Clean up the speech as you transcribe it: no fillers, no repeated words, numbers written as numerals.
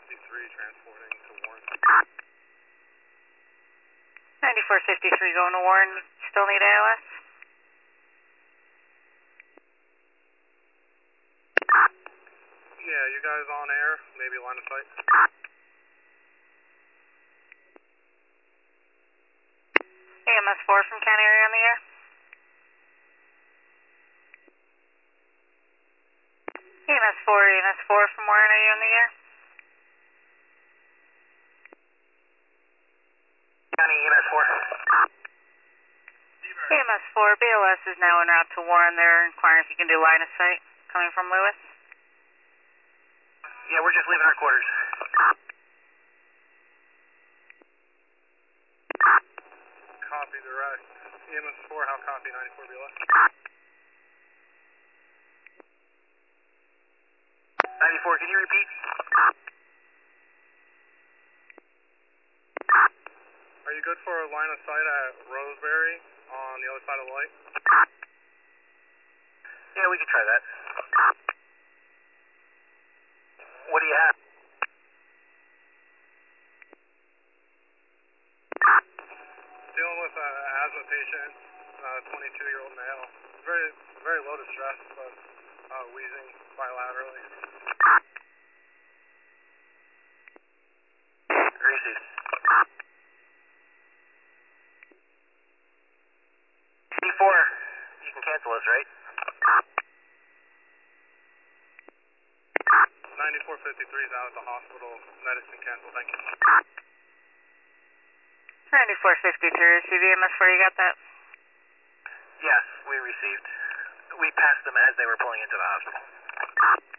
transporting to Warren. 9453 going to Warren. Still need ALS? Yeah, you guys on air? Maybe line of sight? AMS 4 from County Area on the air? EMS 4 from Warren, are you on the air? County EMS 4. EMS 4, BLS is now en route to Warren. They're inquiring if you can do line of sight coming from Lewis. Yeah, we're just leaving our quarters. Copy direct. EMS 4, how copy 94 BLS? 94, can you repeat? Are you good for a line of sight at Roseberry on the other side of the light? Yeah, we could try that. What do you have? Dealing with an asthma patient, 22-year-old male. Very, very low distress, but wheezing bilaterally. Received. C4, you can cancel us, right? 9453 is out at the hospital. Medicine canceled, thank you. 9453, receive EMS 4, you got that? Yes, we received. We passed them as they were pulling into the hospital.